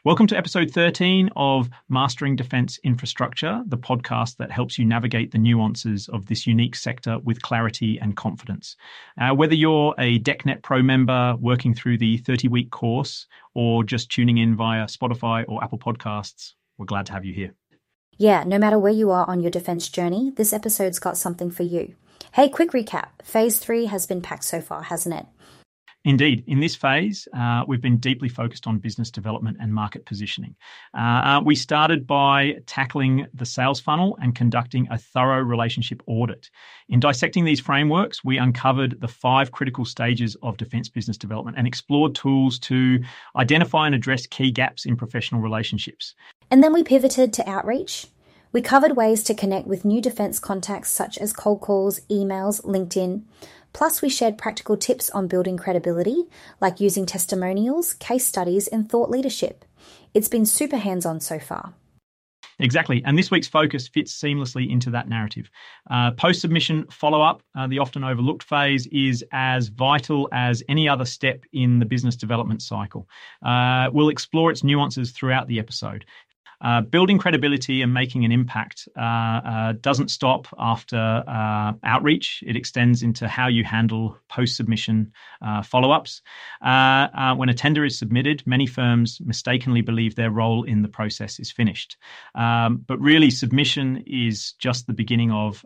Welcome to episode 13 of Mastering Defence Infrastructure, the podcast that helps you navigate the nuances of this unique sector with clarity and confidence. Whether you're a DECnet Pro member working through the 30-week course or just tuning in via Spotify or Apple Podcasts, we're glad to have you here. Yeah, no matter where you are on your defence journey, this episode's got something for you. Hey, quick recap. Phase 3 has been packed so far, hasn't it? Indeed. In this phase, we've been deeply focused on business development and market positioning. We started by tackling the sales funnel and conducting a thorough relationship audit. In dissecting these frameworks, we uncovered the 5 critical stages of defence business development and explored tools to identify and address key gaps in professional relationships. And then we pivoted to outreach. We covered ways to connect with new defence contacts such as cold calls, emails, LinkedIn. Plus, we shared practical tips on building credibility, like using testimonials, case studies, and thought leadership. It's been super hands-on so far. Exactly. And this week's focus fits seamlessly into that narrative. Post-submission follow-up, the often overlooked phase, is as vital as any other step in the business development cycle. We'll explore its nuances throughout the episode. Building credibility and making an impact doesn't stop after outreach. It extends into how you handle post-submission follow-ups. When a tender is submitted, many firms mistakenly believe their role in the process is finished. But really, submission is just the beginning of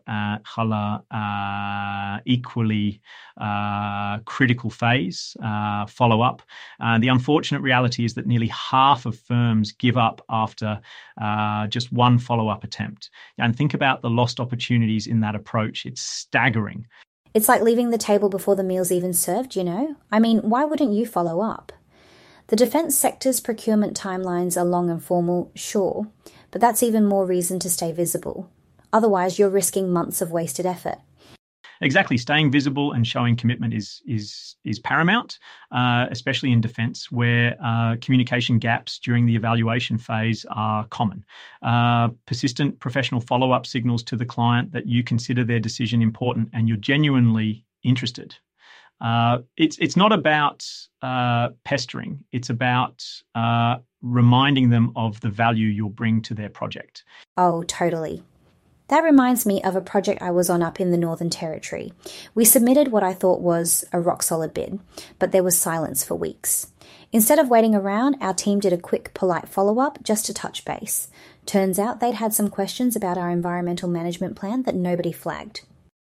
equally critical phase, follow-up. The unfortunate reality is that nearly half of firms give up after just one follow-up attempt. And think about the lost opportunities in that approach. It's staggering. It's like leaving the table before the meal's even served, you know? I mean, why wouldn't you follow up? The defence sector's procurement timelines are long and formal, sure, but that's even more reason to stay visible. Otherwise, you're risking months of wasted effort. Exactly. Staying visible and showing commitment is paramount, especially in defence, where communication gaps during the evaluation phase are common. Persistent professional follow-up signals to the client that you consider their decision important and you're genuinely interested. It's not about pestering. It's about reminding them of the value you'll bring to their project. Oh, totally. That reminds me of a project I was on up in the Northern Territory. We submitted what I thought was a rock-solid bid, but there was silence for weeks. Instead of waiting around, our team did a quick, polite follow-up just to touch base. Turns out they'd had some questions about our environmental management plan that nobody flagged.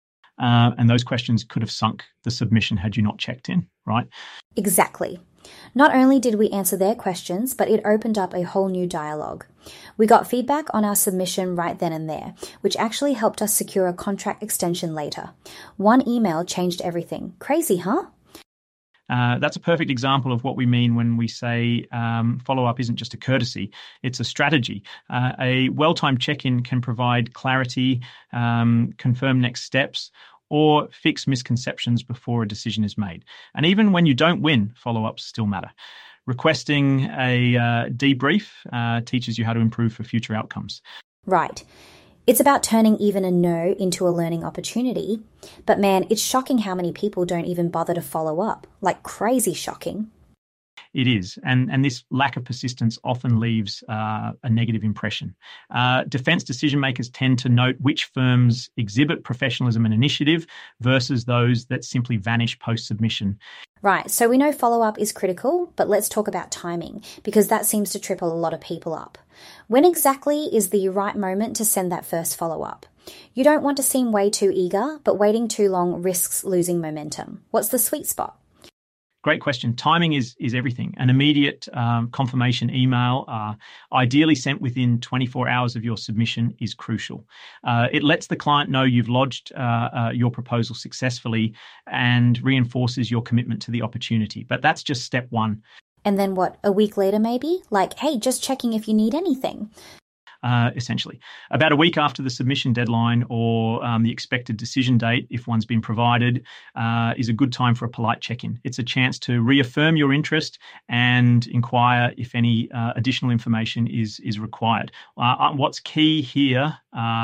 And those questions could have sunk the submission had you not checked in, right? Exactly. Not only did we answer their questions, but it opened up a whole new dialogue. We got feedback on our submission right then and there, which actually helped us secure a contract extension later. One email changed everything. Crazy, huh? That's a perfect example of what we mean when we say follow-up isn't just a courtesy, it's a strategy. A well-timed check-in can provide clarity, confirm next steps, or fix misconceptions before a decision is made. And even when you don't win, follow-ups still matter. Requesting a debrief teaches you how to improve for future outcomes. Right. It's about turning even a no into a learning opportunity. But man, it's shocking how many people don't even bother to follow up. Like crazy shocking. It is, and this lack of persistence often leaves a negative impression. Defence decision makers tend to note which firms exhibit professionalism and initiative versus those that simply vanish post-submission. Right, so we know follow-up is critical, but let's talk about timing, because that seems to trip a lot of people up. When exactly is the right moment to send that first follow-up? You don't want to seem way too eager, but waiting too long risks losing momentum. What's the sweet spot? Great question. Timing is everything. An immediate confirmation email, ideally sent within 24 hours of your submission, is crucial. It lets the client know you've lodged your proposal successfully and reinforces your commitment to the opportunity. But that's just step one. And then what, a week later maybe? Like, hey, just checking if you need anything. Essentially. About a week after the submission deadline or the expected decision date, if one's been provided, is a good time for a polite check-in. It's a chance to reaffirm your interest and inquire if any additional information is required. What's key here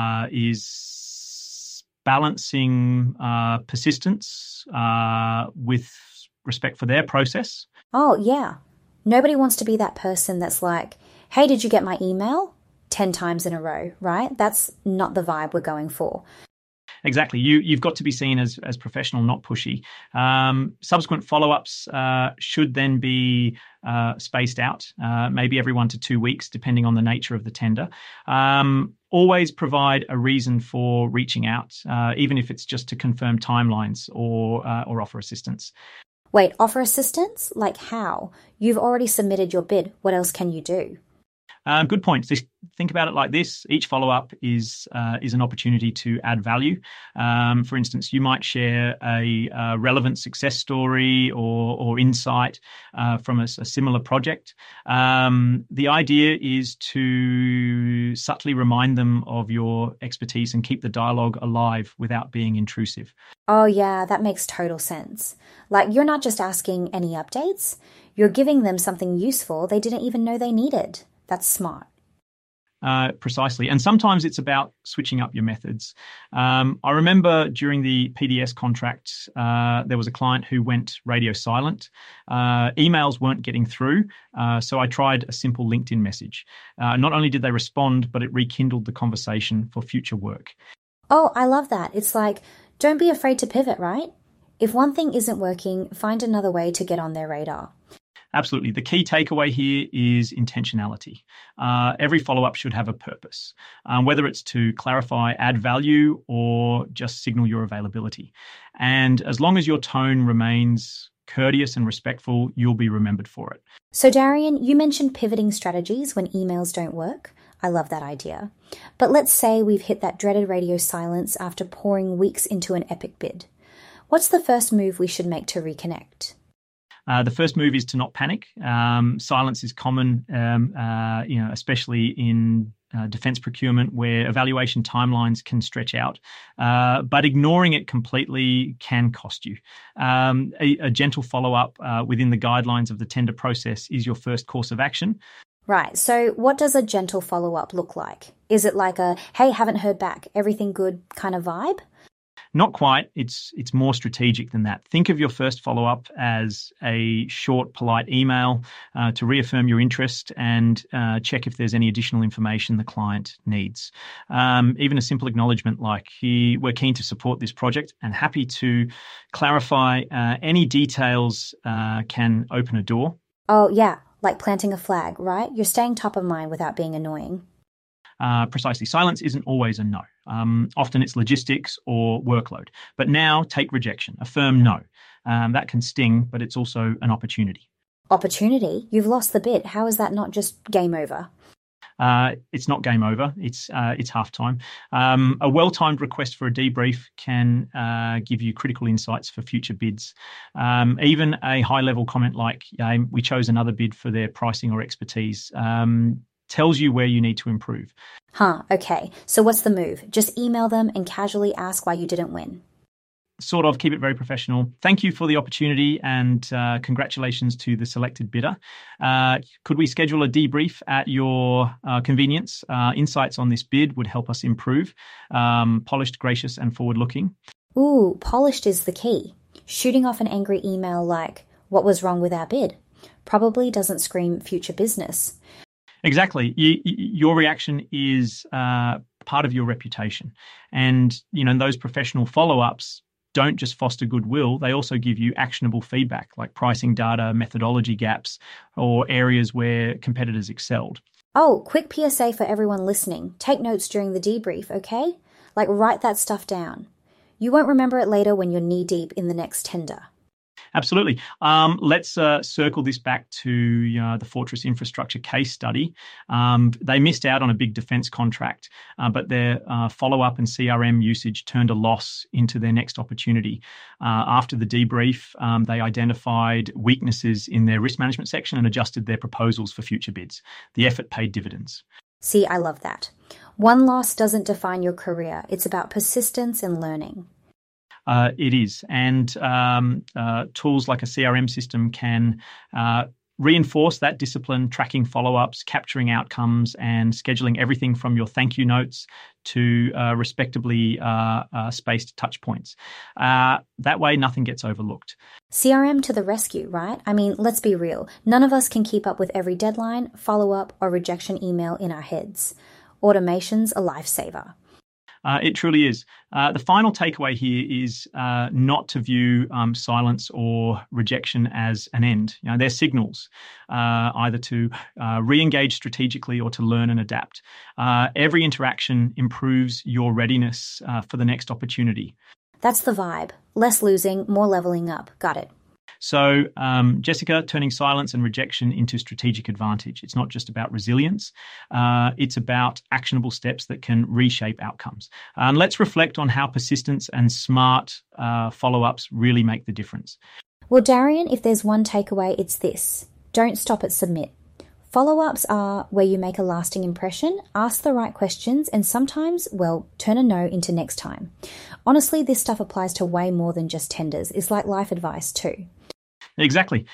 is balancing persistence with respect for their process. Oh, yeah. Nobody wants to be that person that's like, hey, did you get my email? 10 times in a row, right? That's not the vibe we're going for. Exactly. You've got to be seen as professional, not pushy. Subsequent follow-ups should then be spaced out, maybe every 1 to 2 weeks, depending on the nature of the tender. Always provide a reason for reaching out, even if it's just to confirm timelines or offer assistance. Wait, offer assistance? Like how? You've already submitted your bid. What else can you do? Good point. Just think about it like this. Each follow-up is an opportunity to add value. For instance, you might share a relevant success story or insight from a similar project. The idea is to subtly remind them of your expertise and keep the dialogue alive without being intrusive. Oh yeah, that makes total sense. Like you're not just asking any updates, you're giving them something useful they didn't even know they needed. That's smart. Precisely. And sometimes it's about switching up your methods. I remember during the PDS contract, there was a client who went radio silent. Emails weren't getting through, so I tried a simple LinkedIn message. Not only did they respond, but it rekindled the conversation for future work. Oh, I love that. It's like, don't be afraid to pivot, right? If one thing isn't working, find another way to get on their radar. Absolutely. The key takeaway here is intentionality. Every follow-up should have a purpose, whether it's to clarify, add value, or just signal your availability. And as long as your tone remains courteous and respectful, you'll be remembered for it. So, Darian, you mentioned pivoting strategies when emails don't work. I love that idea. But let's say we've hit that dreaded radio silence after pouring weeks into an epic bid. What's the first move we should make to reconnect? The first move is to not panic. Silence is common, especially in defence procurement where evaluation timelines can stretch out. But ignoring it completely can cost you. A gentle follow-up within the guidelines of the tender process is your first course of action. Right. So what does a gentle follow-up look like? Is it like a, hey, haven't heard back, everything good kind of vibe? Not quite. It's more strategic than that. Think of your first follow-up as a short, polite email to reaffirm your interest and check if there's any additional information the client needs. Even a simple acknowledgement like, we're keen to support this project and happy to clarify any details can open a door. Oh, yeah, like planting a flag, right? You're staying top of mind without being annoying. Precisely. Silence isn't always a no. Often it's logistics or workload. But now take rejection, a firm no. That can sting, but it's also an opportunity. Opportunity? You've lost the bid. How is that not just game over? It's not game over. It's halftime. A well-timed request for a debrief can give you critical insights for future bids. Even a high-level comment like, we chose another bid for their pricing or expertise, tells you where you need to improve. Okay. So what's the move? Just email them and casually ask why you didn't win. Sort of. Keep it very professional. Thank you for the opportunity and congratulations to the selected bidder. Could we schedule a debrief at your convenience? Insights on this bid would help us improve. Polished, gracious and forward-looking. Ooh, polished is the key. Shooting off an angry email like, what was wrong with our bid? Probably doesn't scream future business. Exactly. Your reaction is part of your reputation. And, those professional follow-ups don't just foster goodwill, they also give you actionable feedback like pricing data, methodology gaps, or areas where competitors excelled. Oh, quick PSA for everyone listening. Take notes during the debrief, okay? Like write that stuff down. You won't remember it later when you're knee-deep in the next tender. Absolutely. Let's circle this back to the Fortress Infrastructure case study. They missed out on a big defence contract, but their follow-up and CRM usage turned a loss into their next opportunity. After the debrief, they identified weaknesses in their risk management section and adjusted their proposals for future bids. The effort paid dividends. See, I love that. One loss doesn't define your career. It's about persistence and learning. It is. And tools like a CRM system can reinforce that discipline, tracking follow-ups, capturing outcomes, and scheduling everything from your thank you notes to respectably spaced touch points. That way, nothing gets overlooked. CRM to the rescue, right? I mean, let's be real. None of us can keep up with every deadline, follow-up, or rejection email in our heads. Automation's a lifesaver. It truly is. The final takeaway here is not to view silence or rejection as an end. They're signals, either to re-engage strategically or to learn and adapt. Every interaction improves your readiness for the next opportunity. That's the vibe. Less losing, more leveling up. Got it. So, Jessica, turning silence and rejection into strategic advantage. It's not just about resilience. It's about actionable steps that can reshape outcomes. And let's reflect on how persistence and smart follow-ups really make the difference. Well, Darian, if there's one takeaway, it's this. Don't stop at submit. Follow-ups are where you make a lasting impression, ask the right questions, and sometimes, well, turn a no into next time. Honestly, this stuff applies to way more than just tenders. It's like life advice too. Exactly.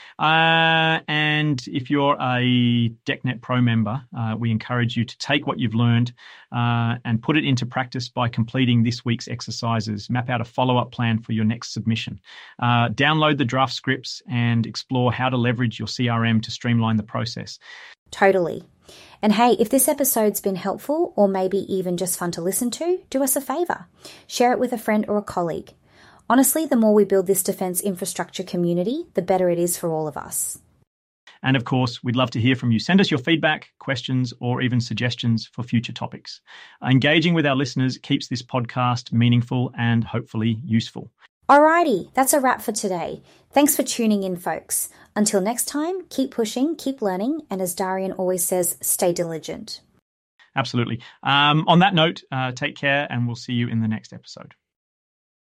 And if you're a DeckNet Pro member, we encourage you to take what you've learned and put it into practice by completing this week's exercises. Map out a follow-up plan for your next submission. Download the draft scripts and explore how to leverage your CRM to streamline the process. Totally. And hey, if this episode's been helpful or maybe even just fun to listen to, do us a favor. Share it with a friend or a colleague. Honestly, the more we build this defence infrastructure community, the better it is for all of us. And of course, we'd love to hear from you. Send us your feedback, questions, or even suggestions for future topics. Engaging with our listeners keeps this podcast meaningful and hopefully useful. Alrighty, that's a wrap for today. Thanks for tuning in, folks. Until next time, keep pushing, keep learning, and as Darian always says, stay diligent. Absolutely. On that note, take care, and we'll see you in the next episode.